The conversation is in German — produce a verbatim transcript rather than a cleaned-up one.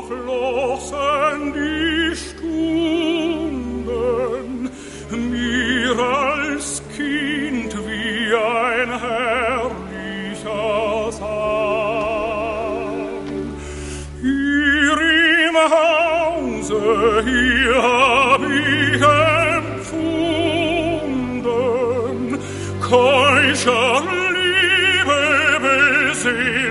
verflossen die Stunden, mir als Kind wie ein herrlicher Sang. Hier im Hause, hier hab ich empfunden, keuscher Liebe besehen,